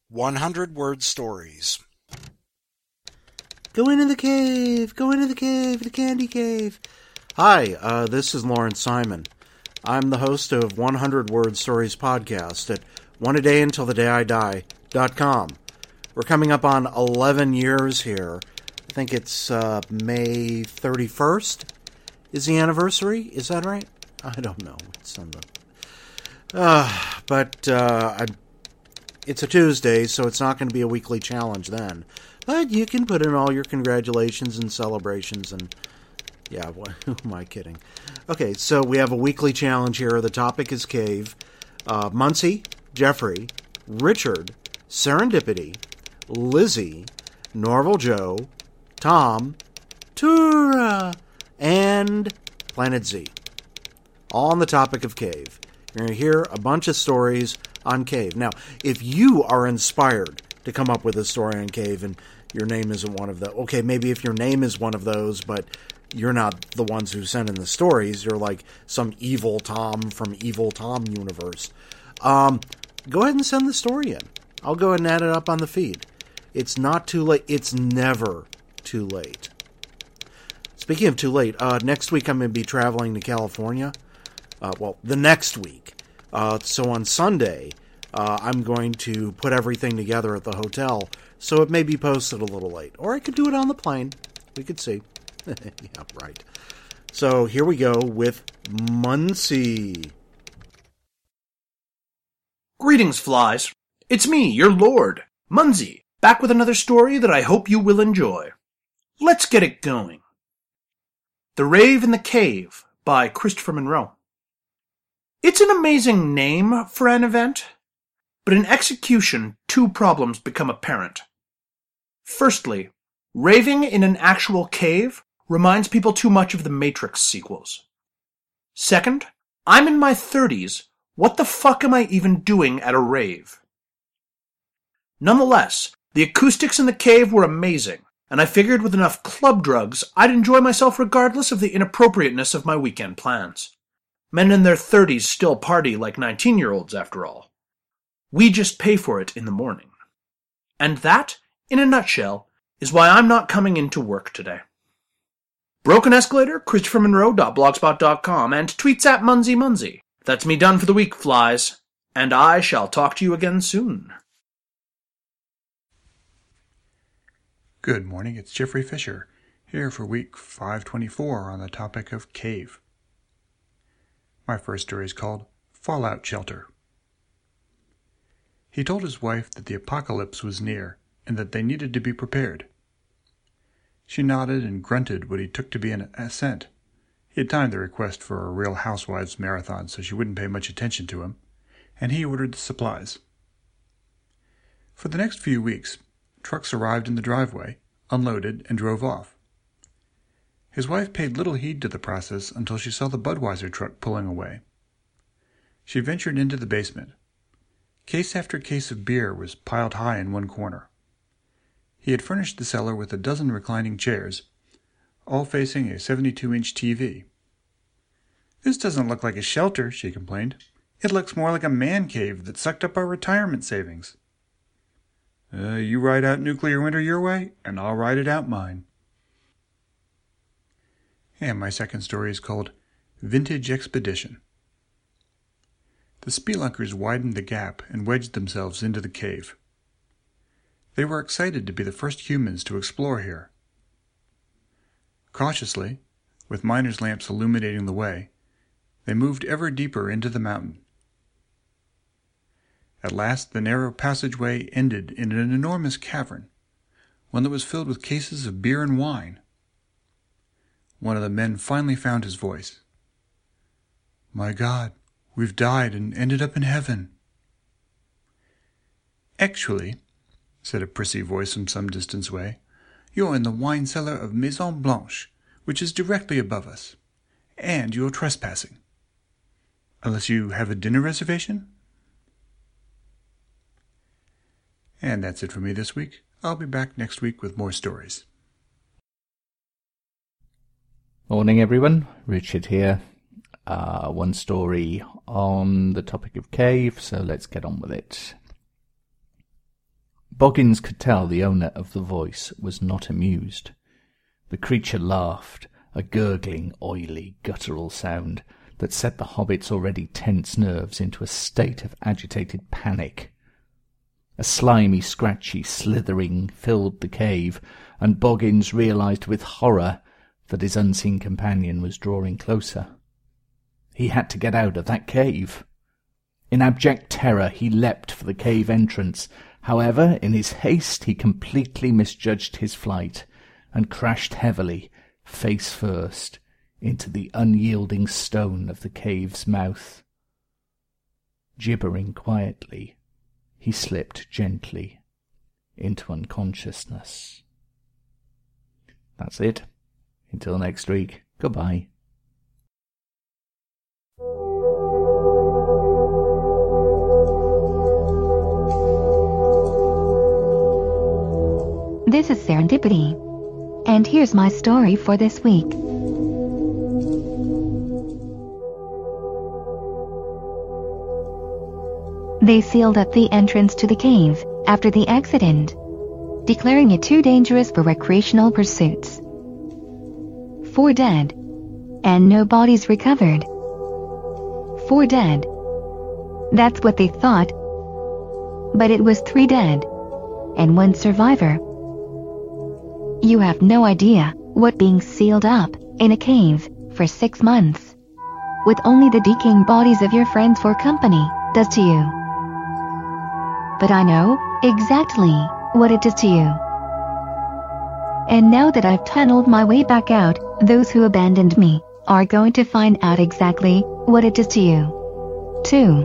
100-word stories. Go into the cave, the candy cave. Hi, this is Lawrence Simon. I'm the host of 100-word stories podcast at oneadayuntilthedayidie.com. We're coming up on 11 years here. I think it's May 31st is the anniversary. Is that right? I don't know. It's on the... it's a Tuesday, so it's not going to be a weekly challenge then. But you can put in all your congratulations and celebrations and... Yeah, who am I kidding? Okay, so we have a weekly challenge here. The topic is cave. Muncie, Jeffrey, Richard, Serendipity, Lizzie, Norval Joe, Tom, Tura, and Planet Z. All on the topic of cave. You're going to hear a bunch of stories on cave. Now, if you are inspired to come up with a story on cave and your name isn't one of those, okay, maybe if your name is one of those, but you're not the ones who send in the stories, you're like some evil Tom from Evil Tom universe, go ahead and send the story in. I'll go ahead and add it up on the feed. It's not too late. It's never too late. Speaking of too late, next week I'm going to be traveling to California. The next week. So on Sunday, I'm going to put everything together at the hotel, so it may be posted a little late. Or I could do it on the plane. We could see. Yeah, right. So here we go with Muncie. Greetings, flies. It's me, your lord, Muncie, back with another story that I hope you will enjoy. Let's get it going. The Rave in the Cave by Christopher Monroe. It's an amazing name for an event, but in execution, two problems become apparent. Firstly, raving in an actual cave reminds people too much of the Matrix sequels. Second, I'm in my 30s. What the fuck am I even doing at a rave? Nonetheless, the acoustics in the cave were amazing, and I figured with enough club drugs, I'd enjoy myself regardless of the inappropriateness of my weekend plans. Men in their 30s still party like 19-year-olds, after all. We just pay for it in the morning. And that, in a nutshell, is why I'm not coming into work today. Broken Escalator, ChristopherMonroe.blogspot.com, and tweets at MunsieMunsie. That's me done for the week, flies, and I shall talk to you again soon. Good morning, it's Jeffrey Fisher, here for week 524 on the topic of cave. My first story is called Fallout Shelter. He told his wife that the apocalypse was near and that they needed to be prepared. She nodded and grunted what he took to be an assent. He had timed the request for a Real Housewives marathon so she wouldn't pay much attention to him, and he ordered the supplies. For the next few weeks, trucks arrived in the driveway, unloaded, and drove off. His wife paid little heed to the process until she saw the Budweiser truck pulling away. She ventured into the basement. Case after case of beer was piled high in one corner. He had furnished the cellar with a dozen reclining chairs, all facing a 72-inch TV. "This doesn't look like a shelter," she complained. "It looks more like a man cave that sucked up our retirement savings." You ride out nuclear winter your way, and I'll ride it out mine." And my second story is called Vintage Expedition. The spelunkers widened the gap and wedged themselves into the cave. They were excited to be the first humans to explore here. Cautiously, with miners' lamps illuminating the way, they moved ever deeper into the mountain. At last the narrow passageway ended in an enormous cavern, one that was filled with cases of beer and wine. One of the men finally found his voice. "My God, we've died and ended up in heaven." "Actually," said a prissy voice from some distance away, "you're in the wine cellar of Maison Blanche, which is directly above us. And you're trespassing. Unless you have a dinner reservation?" And that's it for me this week. I'll be back next week with more stories. Morning everyone, Richard here. One story on the topic of cave, so let's get on with it. Boggins could tell the owner of the voice was not amused. The creature laughed, a gurgling, oily, guttural sound that set the hobbit's already tense nerves into a state of agitated panic. A slimy, scratchy slithering filled the cave, and Boggins realized with horror that his unseen companion was drawing closer. He had to get out of that cave. In abject terror he leapt for the cave entrance. However, in his haste he completely misjudged his flight and crashed heavily, face first, into the unyielding stone of the cave's mouth. Gibbering quietly, he slipped gently into unconsciousness. That's it. Until next week, goodbye. This is Serendipity, and here's my story for this week. They sealed up the entrance to the cave after the accident, declaring it too dangerous for recreational pursuits. 4 dead, and no bodies recovered. 4 dead. That's what they thought. But it was 3 dead, and 1 survivor. You have no idea what being sealed up in a cave for 6 months, with only the decaying bodies of your friends for company, does to you. But I know exactly what it does to you. And now that I've tunneled my way back out, those who abandoned me are going to find out exactly what it does to you, too.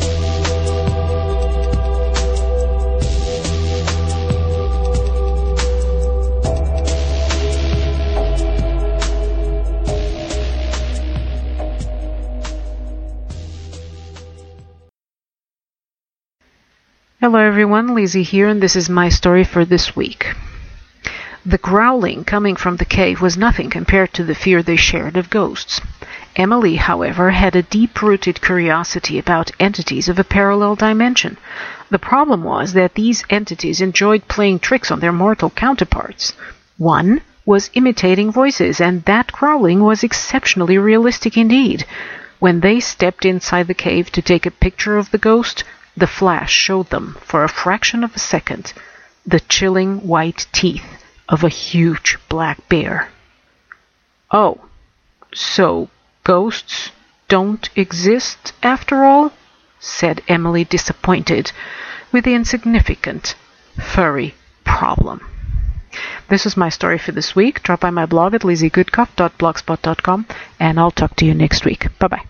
Hello everyone, Lizzie here, and this is my story for this week. The growling coming from the cave was nothing compared to the fear they shared of ghosts. Emily, however, had a deep-rooted curiosity about entities of a parallel dimension. The problem was that these entities enjoyed playing tricks on their mortal counterparts. One was imitating voices, and that growling was exceptionally realistic indeed. When they stepped inside the cave to take a picture of the ghost, the flash showed them, for a fraction of a second, the chilling white teeth of a huge black bear. Oh, so ghosts don't exist after all? Said Emily, disappointed with the insignificant furry problem. This is my story for this week. Drop by my blog at lizziegoodcuff.blogspot.com, and I'll talk to you next week. Bye-bye.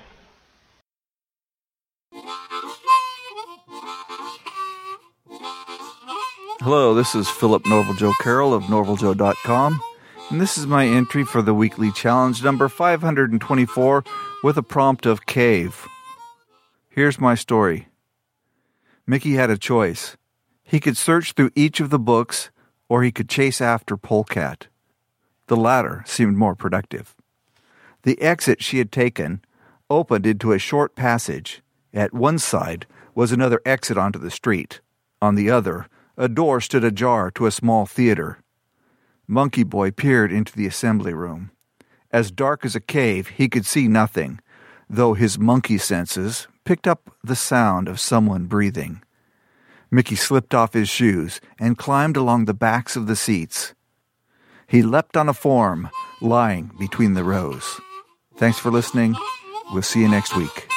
Hello, this is Philip Norval Joe Carroll of norvaljoe.com, and this is my entry for the weekly challenge number 524 with a prompt of cave. Here's my story. Mickey had a choice. He could search through each of the books, or he could chase after Polecat. The latter seemed more productive. The exit she had taken opened into a short passage. At one side was another exit onto the street. On the other, a door stood ajar to a small theater. Monkey Boy peered into the assembly room. As dark as a cave, he could see nothing, though his monkey senses picked up the sound of someone breathing. Mickey slipped off his shoes and climbed along the backs of the seats. He leapt on a form lying between the rows. Thanks for listening. We'll see you next week.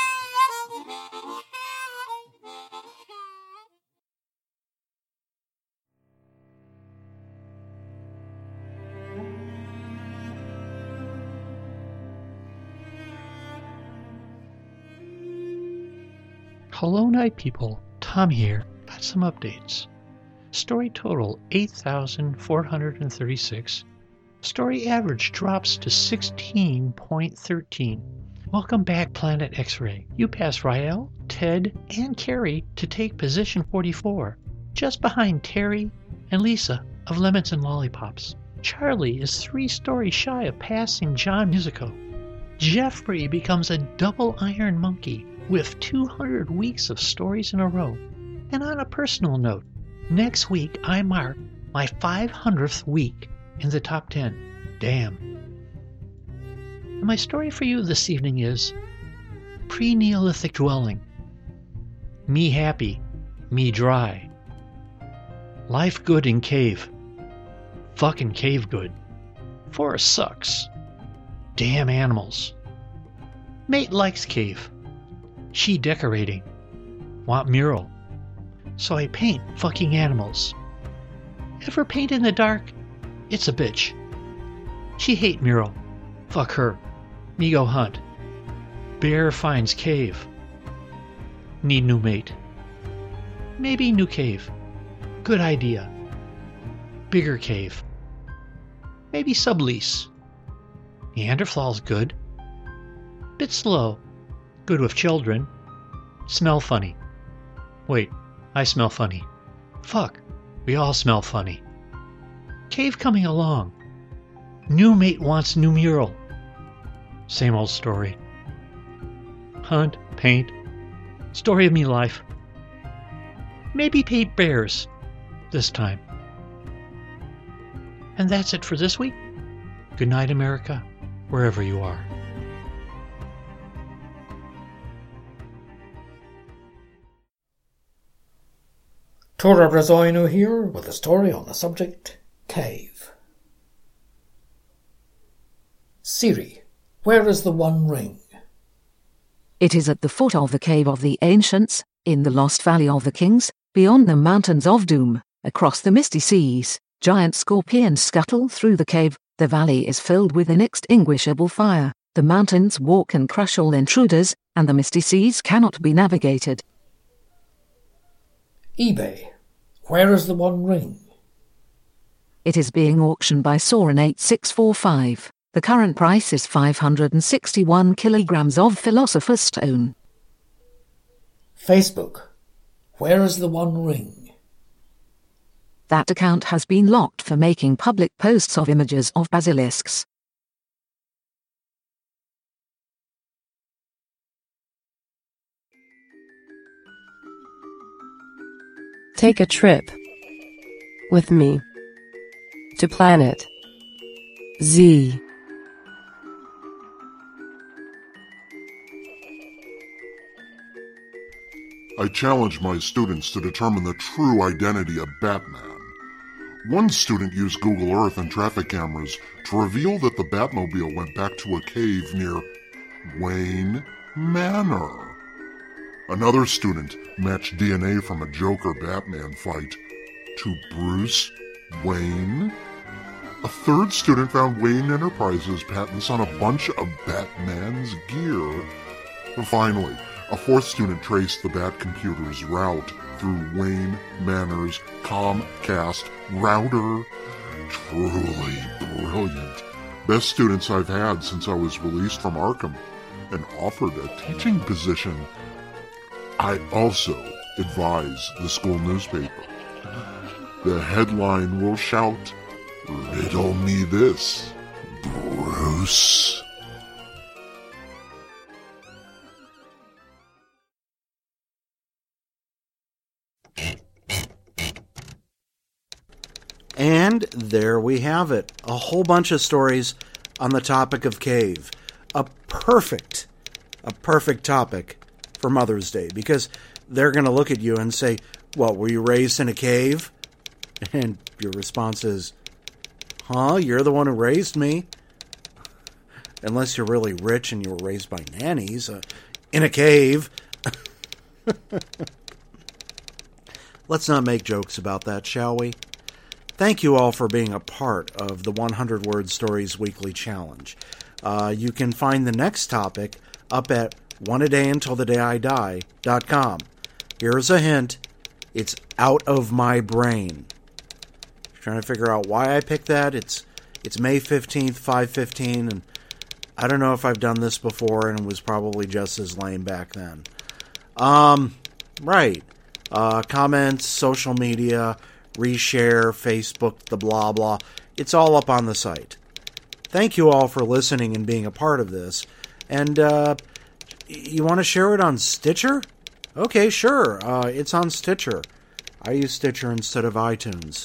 Hello, night people. Tom here. Got some updates. Story total 8,436. Story average drops to 16.13. Welcome back, Planet X-Ray. You passed Rael, Ted, and Carrie to take position 44, just behind Terry and Lisa of Lemons and Lollipops. Charlie is 3 stories shy of passing John Musico. Jeffrey becomes a double Iron Monkey with 200 weeks of stories in a row. And on a personal note, Next week, I mark my 500th week in the top 10. Damn. And my story for you this evening is Pre-Neolithic Dwelling. Me happy, me dry. Life good in cave. Fucking cave good. Forest sucks. Damn animals. Mate likes cave. She decorating. Want mural. So I paint fucking animals. Ever paint in the dark? It's a bitch. She hate mural. Fuck her. Me go hunt. Bear finds cave. Need new mate. Maybe new cave. Good idea. Bigger cave. Maybe sublease. Neanderthal's good. Bit slow. Good with children. Smell funny. Wait, I smell funny. Fuck, we all smell funny. Cave coming along. New mate wants new mural. Same old story. Hunt, paint. Story of me life. Maybe paint bears. This time. And that's it for this week. Good night, America, wherever you are. Tora Brazoino here with a story on the subject, cave. Siri, where is the One Ring? It is at the foot of the Cave of the Ancients, in the Lost Valley of the Kings, beyond the Mountains of Doom, across the misty seas. Giant scorpions scuttle through the cave, the valley is filled with inextinguishable fire, the mountains walk and crush all intruders, and the misty seas cannot be navigated. eBay, where is the One Ring? It is being auctioned by Soren 8645. The current price is 561 kilograms of Philosopher's Stone. Facebook, where is the One Ring? That account has been locked for making public posts of images of basilisks. Take a trip with me to planet Z. I challenge my students to determine the true identity of Batman. One student used Google Earth and traffic cameras to reveal that the Batmobile went back to a cave near Wayne Manor. Another student matched DNA from a Joker-Batman fight to Bruce Wayne. A third student found Wayne Enterprises patents on a bunch of Batman's gear. And finally, a fourth student traced the Batcomputer's route through Wayne Manor's Comcast router. Truly brilliant. Best students I've had since I was released from Arkham and offered a teaching position. I also advise the school newspaper. The headline will shout, "Riddle me this, Bruce." And there we have it. A whole bunch of stories on the topic of cave. A perfect topic for Mother's Day, because they're going to look at you and say, "What, were you raised in a cave?" And your response is, "Huh, you're the one who raised me." Unless you're really rich and you were raised by nannies in a cave. Let's not make jokes about that, shall we? Thank you all for being a part of the 100 Word Stories Weekly Challenge. You can find the next topic up at oneadayuntilthedayidie.com. Here's a hint. It's out of my brain. If you're trying to figure out why I picked that, it's May 15th, 5:15, and I don't know if I've done this before, and it was probably just as lame back then. Right. Comments, social media, reshare, Facebook, the blah blah. It's all up on the site. Thank you all for listening and being a part of this. And you want to share it on Stitcher? Okay, sure. It's on Stitcher. I use Stitcher instead of iTunes.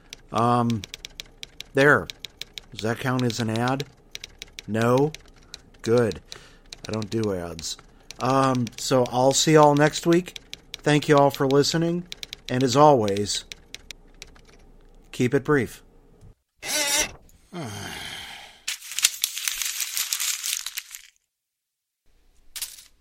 There. Does that count as an ad? No? Good. I don't do ads. So I'll see y'all next week. Thank you all for listening. And as always, keep it brief.